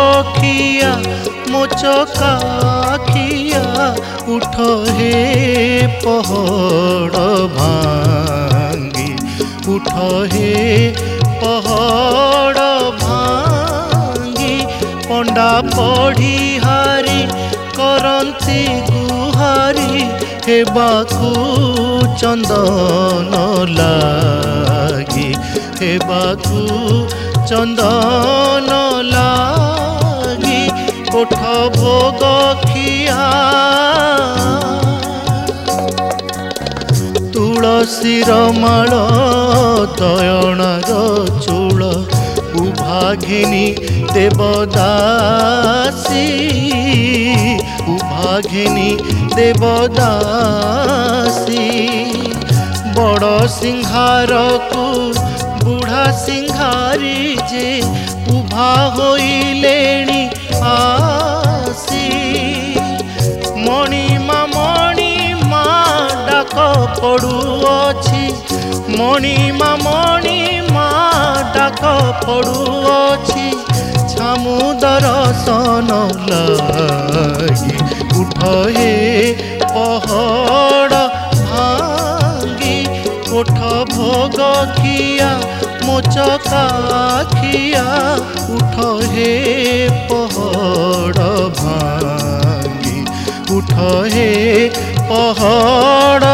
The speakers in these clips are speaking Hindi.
बखिया मो चकाखिया उठ हे पहाड़ भांगी उठ हे पहाड़ भांगी पंडा पढ़ी हारी करंती गुहारी हेबाकू चंदन लागी हेबाकू चंदन लागी कोठ भोग खिया तुलसीर माल दयणार चूल उभाघिनी देवदासी उभाघिनी देवदासी बड़ सिंहार को बुढ़ा सिंहारी जे उभा होइलेणी आसी मणिमा डाक पड़ुअछि मणिमा डाक पड़ुअछि छामु दर्शन लागी उठ हे पहाड़ भांगी कोठ भोग किया मो चकाखिया उठ हे पहाड़ भांगी उठ हे पहाड़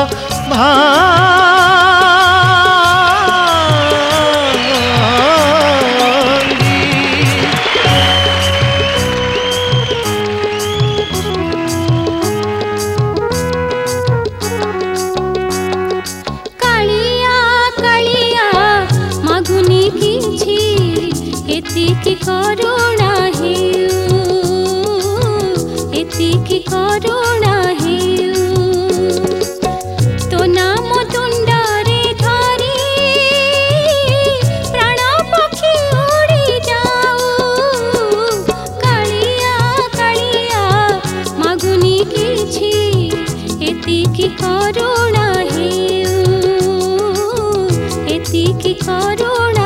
एतिकी करुणा हेउ एतिकी करुणा हेउ तो नाम तुंडरे धरी प्राण पक्षी उड़ी जाऊ कालिया कालिया मागुनी किछि एतिकी करुणा हेउ एतिकी करुणा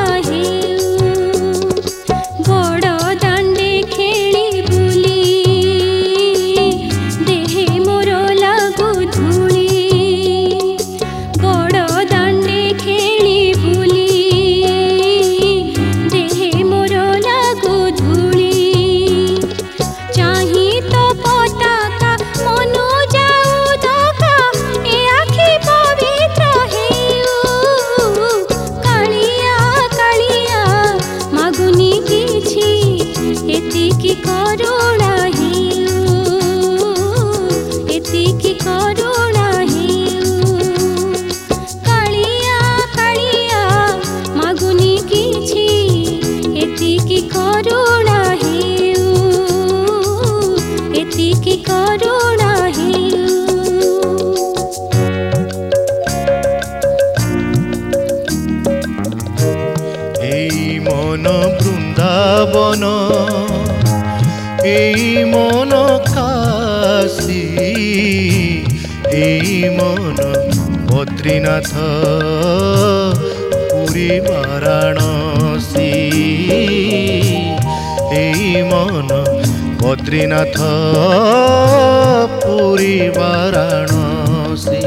एतिकी करुणा हेउ एतिकी करुणा हेउ कालिया कालिया मागुनी किछि एतिकी करुणा हेउ एतिकी करुणा हेउ एई मन वृंदावन एई मन काशी एई मन बद्रीनाथ पुरी वाराणसी एई मन बद्रीनाथ पुरी वाराणसी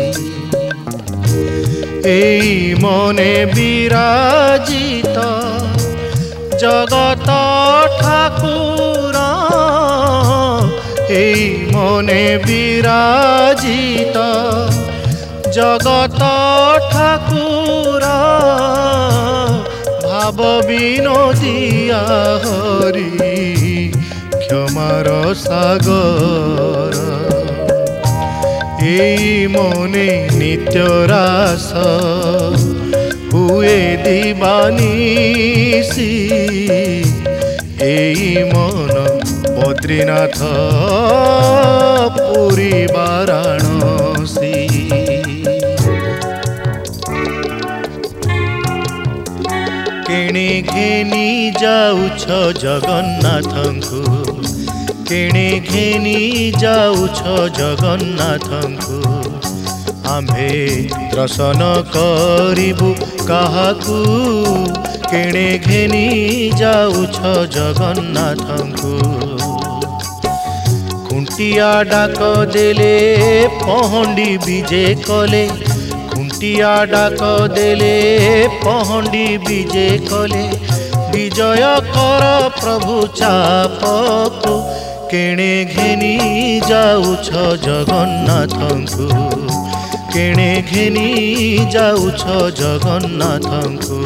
एई मने विराजित जगत ठाकुर एई मने विराजित जगत ठाकुर भाव विनोदिया हरि क्षमार सागर एई मने नित्य रास हुए दीवानीसी एई मन बद्रीनाथ पुरी वाराणसी केणे घेनी जाउछ जगन्नाथंकु केणे घेनी जाउछ जगन्नाथंकु आम्भे दर्शन करिबु काहाकू କେଣେ ଘେନି ଯାଉଛ ଜଗନ୍ନାଥଙ୍କୁ। खुंटिया डाक देले पहंडी विजे कले, खुंटिया डाक देले पहंडी विजे कले, विजय कर प्रभु चापकु केणे घेनी जाउछ जगन्नाथंकु, केणे घेनी जाउछ जगन्नाथंकु।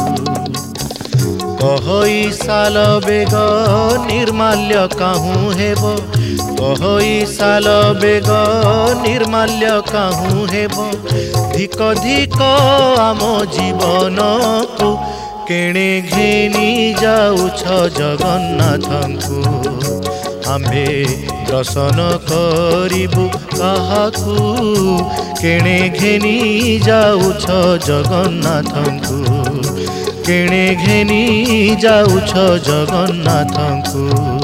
कहई साल बेग निर्माल्य काहू हेब, कहई साल बेग निर्माल्य काहू हेब, धिक धिक आम जीवन को केणे घेनी जाउछ जगन्नाथंकु। आम्भे दर्शन करिबु काहाकु केणे घेनी जाउछ जगन्नाथंकु, केणे घेनी जाउछ जगन्नाथंकु।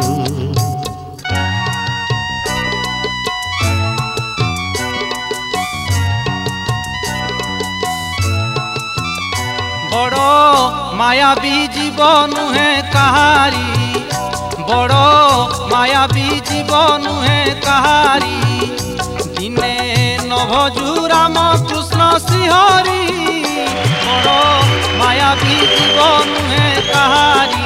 बड़ मायावी जीवन है कहारी, बड़ मायावी जीवन है कहारी, दिने नभजु राम कृष्ण श्रीहरि। बड़ मायावी जीवन है कहारी,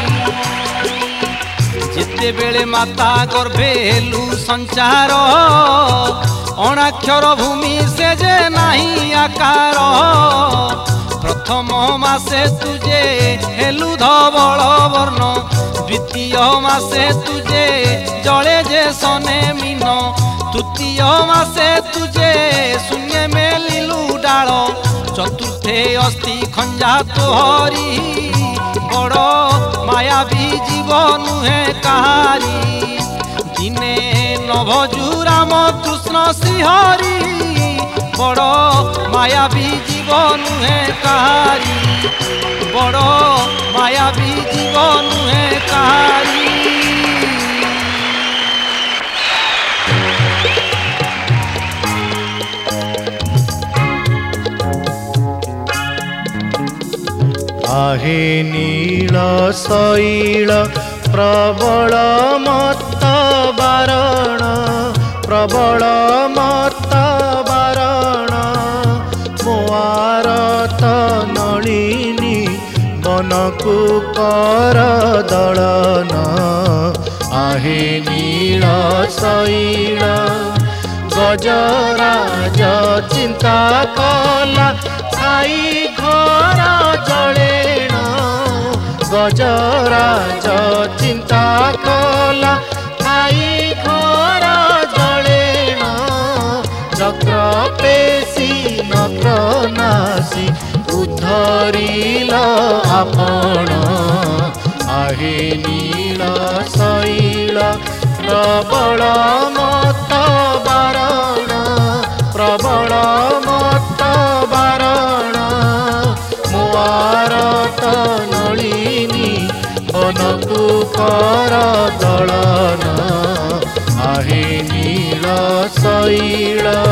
जिते बेले माता गर्भे हेलु संचार, अणाक्षर भूमि से जे नहीं आकार। प्रथम मासे तुझे हेलु धवल वर्ण, द्वितीय मासे तुझे जले जे सने मीन, तृतीय मासे तुझे शून्य में लीलु डाल, चतुर्थे अस्थि खंजा तोहरी। बड़ मायावी जीवन है कहारी, दिने नभजु राम कृष्ण श्रीहरि। बड़ मायावी जीवन है कहारी, बड़ मायावी जीवन है कहारी। आहे नील शैल प्रबल मत्त बारण, प्रबल मत्त बारण, मोआरत नलिनी बनकु कर दलन। आहे नील शैल गजराज चिंता कला, खाई घर जलेण। गजराज चिंता कला, खाई घर जलेण। चक्र पेशी नक्र नासी, उद्धरिल आपण। आहे नील शैल प्रबल मत्त बारण, प्रबल मत्त बारण, मोआरत नलिनी बनकु कर दलन। आहे नील शैल